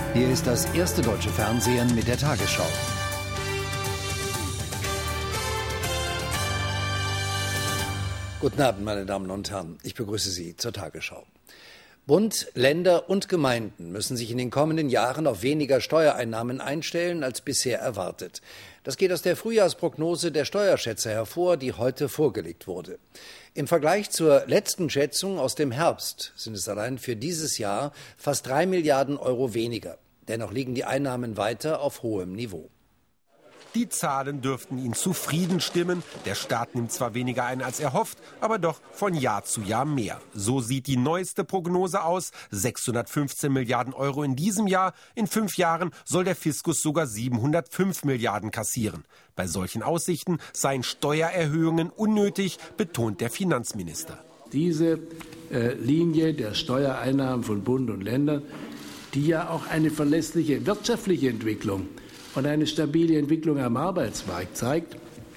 Hier ist das erste deutsche Fernsehen mit der Tagesschau. Guten Abend, meine Damen und Herren. Ich begrüße Sie zur Tagesschau. Bund, Länder und Gemeinden müssen sich in den kommenden Jahren auf weniger Steuereinnahmen einstellen als bisher erwartet. Das geht aus der Frühjahrsprognose der Steuerschätzer hervor, die heute vorgelegt wurde. Im Vergleich zur letzten Schätzung aus dem Herbst sind es allein für dieses Jahr fast 3 Milliarden Euro weniger. Dennoch liegen die Einnahmen weiter auf hohem Niveau. Die Zahlen dürften ihn zufrieden stimmen. Der Staat nimmt zwar weniger ein als erhofft, aber doch von Jahr zu Jahr mehr. So sieht die neueste Prognose aus. 615 Milliarden Euro in diesem Jahr. In 5 Jahren soll der Fiskus sogar 705 Milliarden kassieren. Bei solchen Aussichten seien Steuererhöhungen unnötig, betont der Finanzminister. Diese Linie der Steuereinnahmen von Bund und Ländern, die ja auch eine verlässliche wirtschaftliche Entwicklung und eine stabile Entwicklung am Arbeitsmarkt zeigt,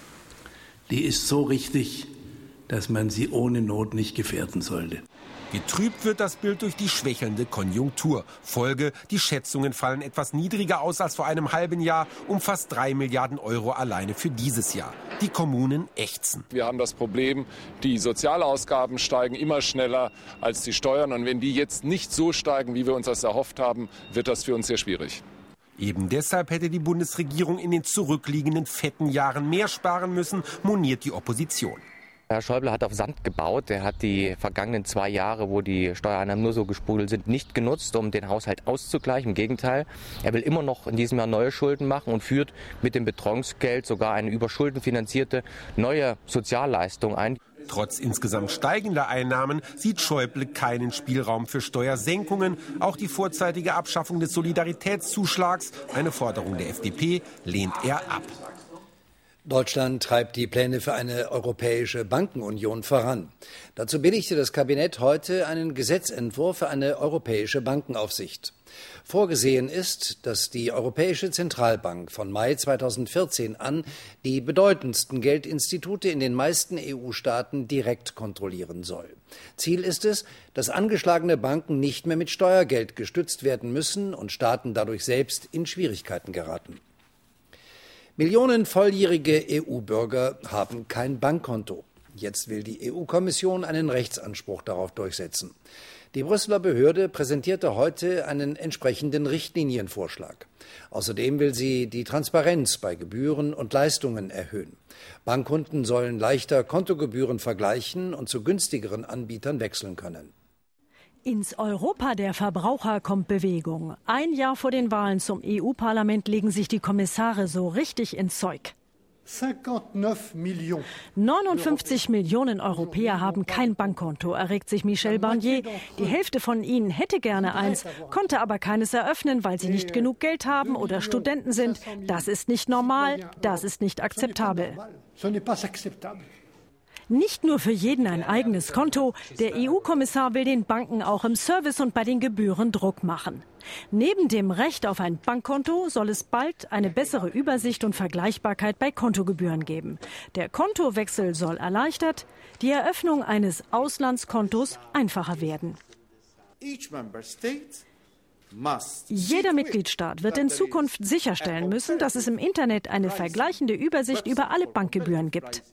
die ist so richtig, dass man sie ohne Not nicht gefährden sollte. Getrübt wird das Bild durch die schwächelnde Konjunktur. Folge, die Schätzungen fallen etwas niedriger aus als vor einem halben Jahr, um fast 3 Milliarden Euro alleine für dieses Jahr. Die Kommunen ächzen. Wir haben das Problem, die Sozialausgaben steigen immer schneller als die Steuern. Und wenn die jetzt nicht so steigen, wie wir uns das erhofft haben, wird das für uns sehr schwierig. Eben deshalb hätte die Bundesregierung in den zurückliegenden fetten Jahren mehr sparen müssen, moniert die Opposition. Herr Schäuble hat auf Sand gebaut. Er hat die vergangenen 2 Jahre, wo die Steuereinnahmen nur so gesprudelt sind, nicht genutzt, um den Haushalt auszugleichen. Im Gegenteil, er will immer noch in diesem Jahr neue Schulden machen und führt mit dem Betreuungsgeld sogar eine über Schulden finanzierte neue Sozialleistung ein. Trotz insgesamt steigender Einnahmen sieht Schäuble keinen Spielraum für Steuersenkungen. Auch die vorzeitige Abschaffung des Solidaritätszuschlags, eine Forderung der FDP, lehnt er ab. Deutschland treibt die Pläne für eine europäische Bankenunion voran. Dazu billigte das Kabinett heute einen Gesetzentwurf für eine europäische Bankenaufsicht. Vorgesehen ist, dass die Europäische Zentralbank von Mai 2014 an die bedeutendsten Geldinstitute in den meisten EU-Staaten direkt kontrollieren soll. Ziel ist es, dass angeschlagene Banken nicht mehr mit Steuergeld gestützt werden müssen und Staaten dadurch selbst in Schwierigkeiten geraten. Millionen volljährige EU-Bürger haben kein Bankkonto. Jetzt will die EU-Kommission einen Rechtsanspruch darauf durchsetzen. Die Brüsseler Behörde präsentierte heute einen entsprechenden Richtlinienvorschlag. Außerdem will sie die Transparenz bei Gebühren und Leistungen erhöhen. Bankkunden sollen leichter Kontogebühren vergleichen und zu günstigeren Anbietern wechseln können. Ins Europa der Verbraucher kommt Bewegung. 1 Jahr vor den Wahlen zum EU-Parlament legen sich die Kommissare so richtig ins Zeug. 59 Millionen Europäer haben kein Bankkonto, erregt sich Michel Barnier. Die Hälfte von ihnen hätte gerne eins, konnte aber keines eröffnen, weil sie nicht genug Geld haben oder Studenten sind. Das ist nicht normal, das ist nicht akzeptabel. Nicht nur für jeden ein eigenes Konto. Der EU-Kommissar will den Banken auch im Service und bei den Gebühren Druck machen. Neben dem Recht auf ein Bankkonto soll es bald eine bessere Übersicht und Vergleichbarkeit bei Kontogebühren geben. Der Kontowechsel soll erleichtert, die Eröffnung eines Auslandskontos einfacher werden. Jeder Mitgliedstaat wird in Zukunft sicherstellen müssen, dass es im Internet eine vergleichende Übersicht über alle Bankgebühren gibt.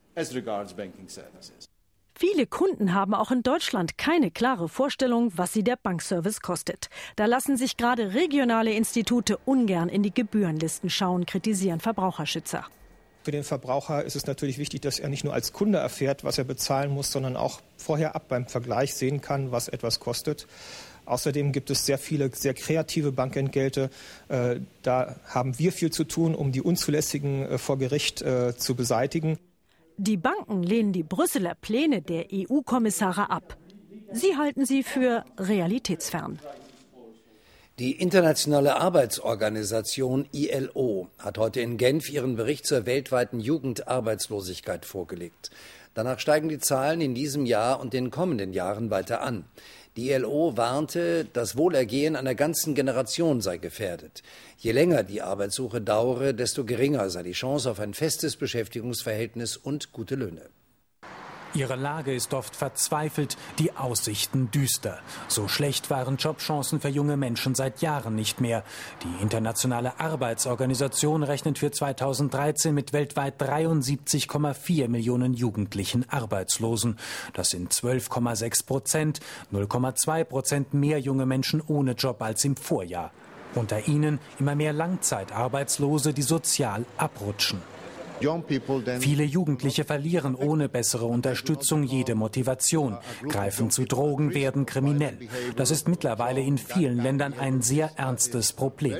Viele Kunden haben auch in Deutschland keine klare Vorstellung, was sie der Bankservice kostet. Da lassen sich gerade regionale Institute ungern in die Gebührenlisten schauen, kritisieren Verbraucherschützer. Für den Verbraucher ist es natürlich wichtig, dass er nicht nur als Kunde erfährt, was er bezahlen muss, sondern auch vorher beim Vergleich sehen kann, was etwas kostet. Außerdem gibt es sehr viele, sehr kreative Bankentgelte. Da haben wir viel zu tun, um die Unzulässigen vor Gericht zu beseitigen. Die Banken lehnen die Brüsseler Pläne der EU-Kommissare ab. Sie halten sie für realitätsfern. Die Internationale Arbeitsorganisation ILO hat heute in Genf ihren Bericht zur weltweiten Jugendarbeitslosigkeit vorgelegt. Danach steigen die Zahlen in diesem Jahr und den kommenden Jahren weiter an. Die ILO warnte, das Wohlergehen einer ganzen Generation sei gefährdet. Je länger die Arbeitssuche dauere, desto geringer sei die Chance auf ein festes Beschäftigungsverhältnis und gute Löhne. Ihre Lage ist oft verzweifelt, die Aussichten düster. So schlecht waren Jobchancen für junge Menschen seit Jahren nicht mehr. Die Internationale Arbeitsorganisation rechnet für 2013 mit weltweit 73,4 Millionen jugendlichen Arbeitslosen. Das sind 12,6%, 0,2% mehr junge Menschen ohne Job als im Vorjahr. Unter ihnen immer mehr Langzeitarbeitslose, die sozial abrutschen. Viele Jugendliche verlieren ohne bessere Unterstützung jede Motivation, greifen zu Drogen, werden kriminell. Das ist mittlerweile in vielen Ländern ein sehr ernstes Problem.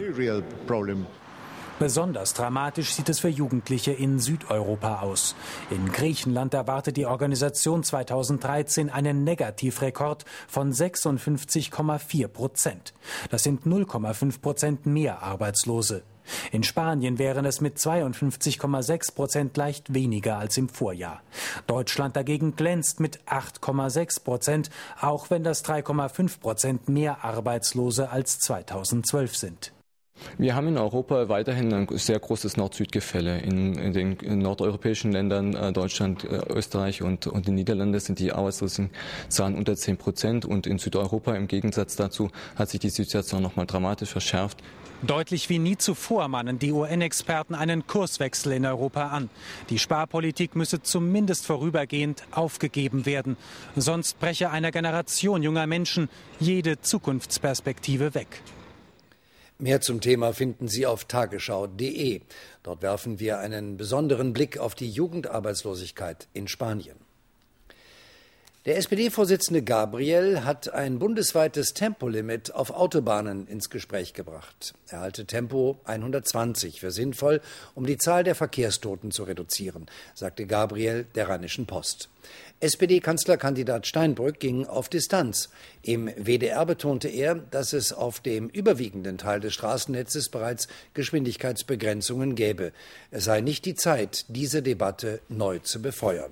Besonders dramatisch sieht es für Jugendliche in Südeuropa aus. In Griechenland erwartet die Organisation 2013 einen Negativrekord von 56,4%. Das sind 0,5% mehr Arbeitslose. In Spanien wären es mit 52,6% leicht weniger als im Vorjahr. Deutschland dagegen glänzt mit 8,6%, auch wenn das 3,5% mehr Arbeitslose als 2012 sind. Wir haben in Europa weiterhin ein sehr großes Nord-Süd-Gefälle. In den nordeuropäischen Ländern, Deutschland, Österreich und die Niederlande sind die Arbeitslosenzahlen unter 10%. Und in Südeuropa im Gegensatz dazu hat sich die Situation noch mal dramatisch verschärft. Deutlich wie nie zuvor mahnen die UN-Experten einen Kurswechsel in Europa an. Die Sparpolitik müsse zumindest vorübergehend aufgegeben werden. Sonst breche einer Generation junger Menschen jede Zukunftsperspektive weg. Mehr zum Thema finden Sie auf tagesschau.de. Dort werfen wir einen besonderen Blick auf die Jugendarbeitslosigkeit in Spanien. Der SPD-Vorsitzende Gabriel hat ein bundesweites Tempolimit auf Autobahnen ins Gespräch gebracht. Er halte Tempo 120 für sinnvoll, um die Zahl der Verkehrstoten zu reduzieren, sagte Gabriel der Rheinischen Post. SPD-Kanzlerkandidat Steinbrück ging auf Distanz. Im WDR betonte er, dass es auf dem überwiegenden Teil des Straßennetzes bereits Geschwindigkeitsbegrenzungen gäbe. Es sei nicht die Zeit, diese Debatte neu zu befeuern.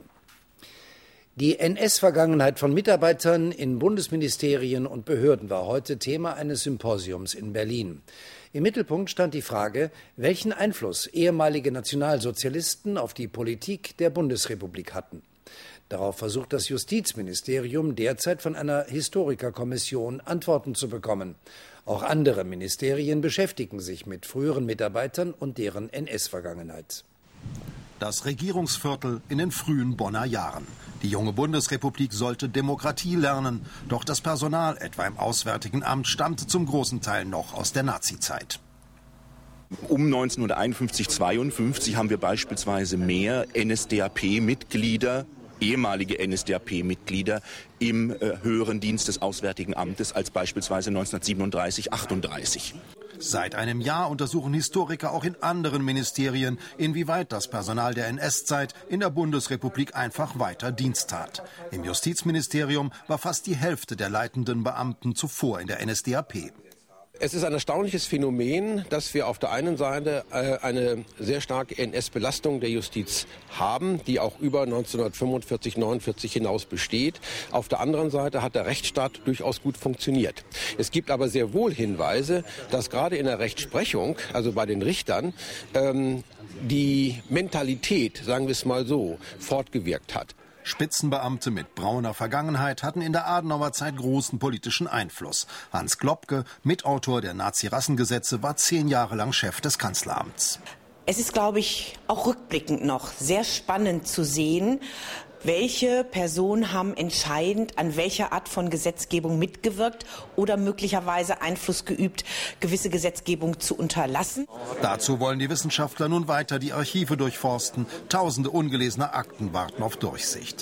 Die NS-Vergangenheit von Mitarbeitern in Bundesministerien und Behörden war heute Thema eines Symposiums in Berlin. Im Mittelpunkt stand die Frage, welchen Einfluss ehemalige Nationalsozialisten auf die Politik der Bundesrepublik hatten. Darauf versucht das Justizministerium derzeit von einer Historikerkommission Antworten zu bekommen. Auch andere Ministerien beschäftigen sich mit früheren Mitarbeitern und deren NS-Vergangenheit. Das Regierungsviertel in den frühen Bonner Jahren. Die junge Bundesrepublik sollte Demokratie lernen, doch das Personal, etwa im Auswärtigen Amt, stammte zum großen Teil noch aus der Nazizeit. Um 1951, 52 haben wir beispielsweise mehr NSDAP-Mitglieder, ehemalige NSDAP-Mitglieder im höheren Dienst des Auswärtigen Amtes als beispielsweise 1937, 38. Seit einem Jahr untersuchen Historiker auch in anderen Ministerien, inwieweit das Personal der NS-Zeit in der Bundesrepublik einfach weiter Dienst tat. Im Justizministerium war fast die Hälfte der leitenden Beamten zuvor in der NSDAP. Es ist ein erstaunliches Phänomen, dass wir auf der einen Seite eine sehr starke NS-Belastung der Justiz haben, die auch über 1945, 49 hinaus besteht. Auf der anderen Seite hat der Rechtsstaat durchaus gut funktioniert. Es gibt aber sehr wohl Hinweise, dass gerade in der Rechtsprechung, also bei den Richtern, die Mentalität, sagen wir es mal so, fortgewirkt hat. Spitzenbeamte mit brauner Vergangenheit hatten in der Adenauerzeit großen politischen Einfluss. Hans Globke, Mitautor der Nazi-Rassengesetze, war 10 Jahre lang Chef des Kanzleramts. Es ist, glaube ich, auch rückblickend noch sehr spannend zu sehen, welche Personen haben entscheidend an welcher Art von Gesetzgebung mitgewirkt oder möglicherweise Einfluss geübt, gewisse Gesetzgebung zu unterlassen. Dazu wollen die Wissenschaftler nun weiter die Archive durchforsten. Tausende ungelesener Akten warten auf Durchsicht.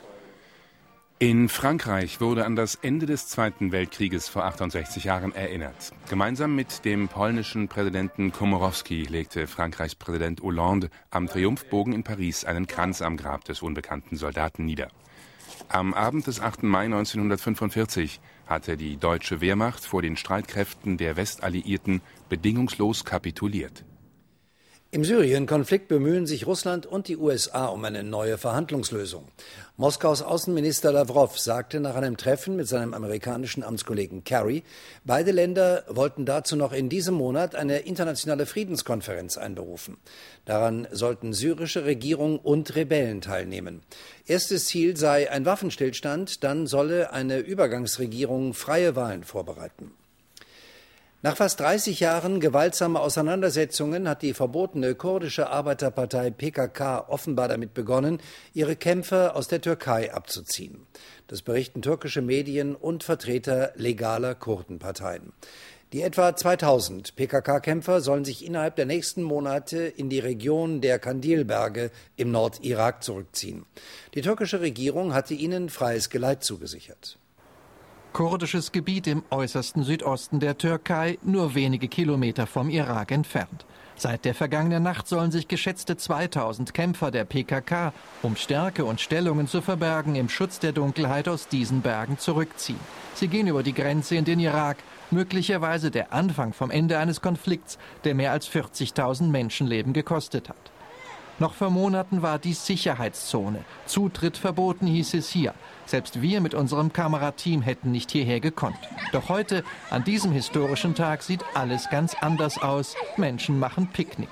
In Frankreich wurde an das Ende des Zweiten Weltkrieges vor 68 Jahren erinnert. Gemeinsam mit dem polnischen Präsidenten Komorowski legte Frankreichs Präsident Hollande am Triumphbogen in Paris einen Kranz am Grab des unbekannten Soldaten nieder. Am Abend des 8. Mai 1945 hatte die deutsche Wehrmacht vor den Streitkräften der Westalliierten bedingungslos kapituliert. Im Syrien-Konflikt bemühen sich Russland und die USA um eine neue Verhandlungslösung. Moskaus Außenminister Lawrow sagte nach einem Treffen mit seinem amerikanischen Amtskollegen Kerry, beide Länder wollten dazu noch in diesem Monat eine internationale Friedenskonferenz einberufen. Daran sollten syrische Regierung und Rebellen teilnehmen. Erstes Ziel sei ein Waffenstillstand, dann solle eine Übergangsregierung freie Wahlen vorbereiten. Nach fast 30 Jahren gewaltsamer Auseinandersetzungen hat die verbotene kurdische Arbeiterpartei PKK offenbar damit begonnen, ihre Kämpfer aus der Türkei abzuziehen. Das berichten türkische Medien und Vertreter legaler Kurdenparteien. Die etwa 2000 PKK-Kämpfer sollen sich innerhalb der nächsten Monate in die Region der Kandilberge im Nordirak zurückziehen. Die türkische Regierung hatte ihnen freies Geleit zugesichert. Kurdisches Gebiet im äußersten Südosten der Türkei, nur wenige Kilometer vom Irak entfernt. Seit der vergangenen Nacht sollen sich geschätzte 2000 Kämpfer der PKK, um Stärke und Stellungen zu verbergen, im Schutz der Dunkelheit aus diesen Bergen zurückziehen. Sie gehen über die Grenze in den Irak, möglicherweise der Anfang vom Ende eines Konflikts, der mehr als 40.000 Menschenleben gekostet hat. Noch vor Monaten war dies Sicherheitszone. Zutritt verboten, hieß es hier. Selbst wir mit unserem Kamerateam hätten nicht hierher gekonnt. Doch heute, an diesem historischen Tag, sieht alles ganz anders aus. Menschen machen Picknick.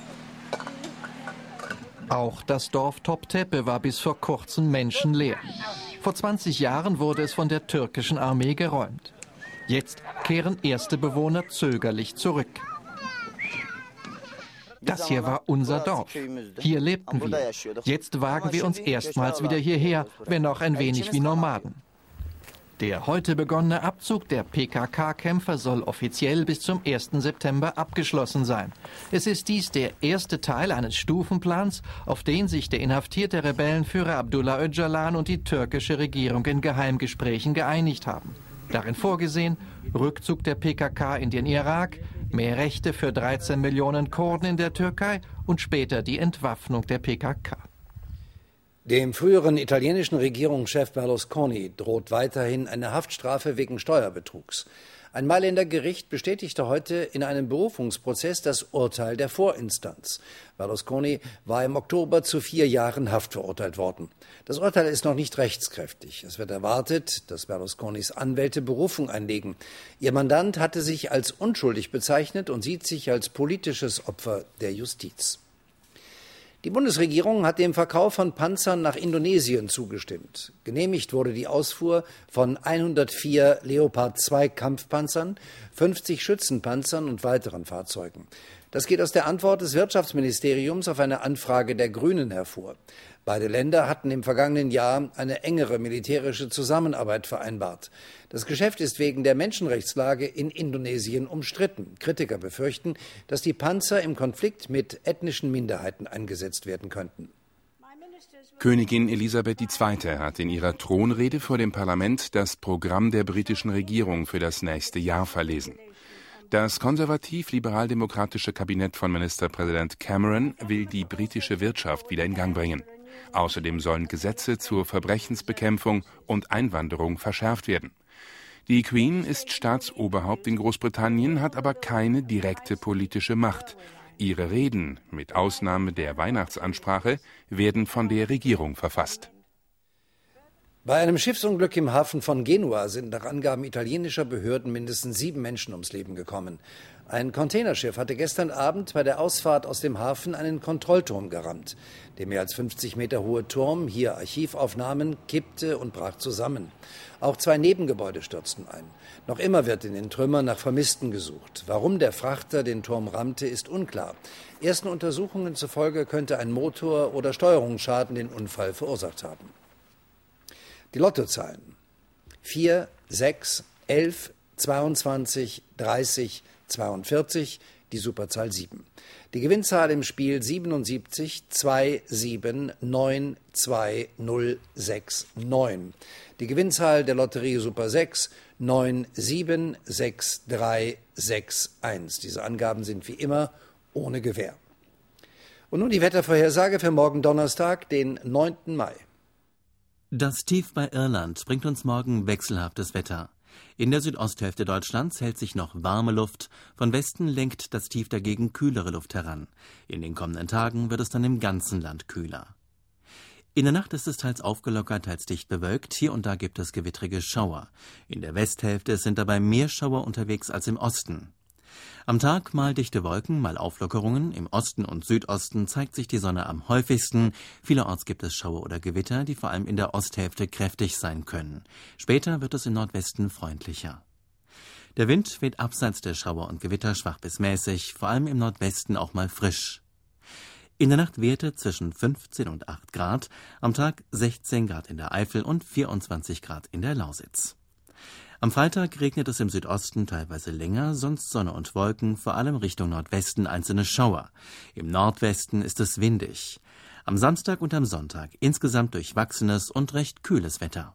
Auch das Dorf Toptepe war bis vor kurzem menschenleer. Vor 20 Jahren wurde es von der türkischen Armee geräumt. Jetzt kehren erste Bewohner zögerlich zurück. Das hier war unser Dorf. Hier lebten wir. Jetzt wagen wir uns erstmals wieder hierher, wenn auch ein wenig wie Nomaden. Der heute begonnene Abzug der PKK-Kämpfer soll offiziell bis zum 1. September abgeschlossen sein. Es ist dies der erste Teil eines Stufenplans, auf den sich der inhaftierte Rebellenführer Abdullah Öcalan und die türkische Regierung in Geheimgesprächen geeinigt haben. Darin vorgesehen, Rückzug der PKK in den Irak, mehr Rechte für 13 Millionen Kurden in der Türkei und später die Entwaffnung der PKK. Dem früheren italienischen Regierungschef Berlusconi droht weiterhin eine Haftstrafe wegen Steuerbetrugs. Ein Mailänder Gericht bestätigte heute in einem Berufungsprozess das Urteil der Vorinstanz. Berlusconi war im Oktober zu 4 Jahren Haft verurteilt worden. Das Urteil ist noch nicht rechtskräftig. Es wird erwartet, dass Berlusconis Anwälte Berufung einlegen. Ihr Mandant hatte sich als unschuldig bezeichnet und sieht sich als politisches Opfer der Justiz. Die Bundesregierung hat dem Verkauf von Panzern nach Indonesien zugestimmt. Genehmigt wurde die Ausfuhr von 104 Leopard 2 Kampfpanzern, 50 Schützenpanzern und weiteren Fahrzeugen. Das geht aus der Antwort des Wirtschaftsministeriums auf eine Anfrage der Grünen hervor. Beide Länder hatten im vergangenen Jahr eine engere militärische Zusammenarbeit vereinbart. Das Geschäft ist wegen der Menschenrechtslage in Indonesien umstritten. Kritiker befürchten, dass die Panzer im Konflikt mit ethnischen Minderheiten eingesetzt werden könnten. Königin Elisabeth II. Hat in ihrer Thronrede vor dem Parlament das Programm der britischen Regierung für das nächste Jahr verlesen. Das konservativ-liberal-demokratische Kabinett von Ministerpräsident Cameron will die britische Wirtschaft wieder in Gang bringen. Außerdem sollen Gesetze zur Verbrechensbekämpfung und Einwanderung verschärft werden. Die Queen ist Staatsoberhaupt in Großbritannien, hat aber keine direkte politische Macht. Ihre Reden, mit Ausnahme der Weihnachtsansprache, werden von der Regierung verfasst. Bei einem Schiffsunglück im Hafen von Genua sind nach Angaben italienischer Behörden mindestens 7 Menschen ums Leben gekommen. Ein Containerschiff hatte gestern Abend bei der Ausfahrt aus dem Hafen einen Kontrollturm gerammt. Der mehr als 50 Meter hohe Turm, hier Archivaufnahmen, kippte und brach zusammen. Auch 2 Nebengebäude stürzten ein. Noch immer wird in den Trümmern nach Vermissten gesucht. Warum der Frachter den Turm rammte, ist unklar. Ersten Untersuchungen zufolge könnte ein Motor- oder Steuerungsschaden den Unfall verursacht haben. Die Lottozahlen: 4, 6, 11, 22, 30, 42, die Superzahl 7. Die Gewinnzahl im Spiel 77 27 9 2 0 6 9. Die Gewinnzahl der Lotterie Super 6 9 7 6 3 6 1. Diese Angaben sind wie immer ohne Gewähr. Und nun die Wettervorhersage für morgen Donnerstag, den 9. Mai. Das Tief bei Irland bringt uns morgen wechselhaftes Wetter. In der Südosthälfte Deutschlands hält sich noch warme Luft. Von Westen lenkt das Tief dagegen kühlere Luft heran. In den kommenden Tagen wird es dann im ganzen Land kühler. In der Nacht ist es teils aufgelockert, teils dicht bewölkt. Hier und da gibt es gewittrige Schauer. In der Westhälfte sind dabei mehr Schauer unterwegs als im Osten. Am Tag mal dichte Wolken, mal Auflockerungen. Im Osten und Südosten zeigt sich die Sonne am häufigsten. Vielerorts gibt es Schauer oder Gewitter, die vor allem in der Osthälfte kräftig sein können. Später wird es im Nordwesten freundlicher. Der Wind weht abseits der Schauer und Gewitter schwach bis mäßig, vor allem im Nordwesten auch mal frisch. In der Nacht wehte zwischen 15 und 8 Grad, am Tag 16 Grad in der Eifel und 24 Grad in der Lausitz. Am Freitag regnet es im Südosten teilweise länger, sonst Sonne und Wolken, vor allem Richtung Nordwesten einzelne Schauer. Im Nordwesten ist es windig. Am Samstag und am Sonntag insgesamt durchwachsenes und recht kühles Wetter.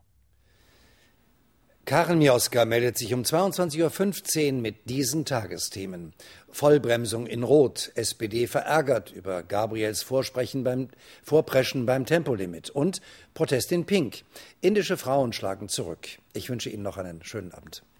Karen Mioska meldet sich um 22.15 Uhr mit diesen Tagesthemen. Vollbremsung in Rot, SPD verärgert über Gabriels Vorpreschen beim Tempolimit und Protest in Pink. Indische Frauen schlagen zurück. Ich wünsche Ihnen noch einen schönen Abend.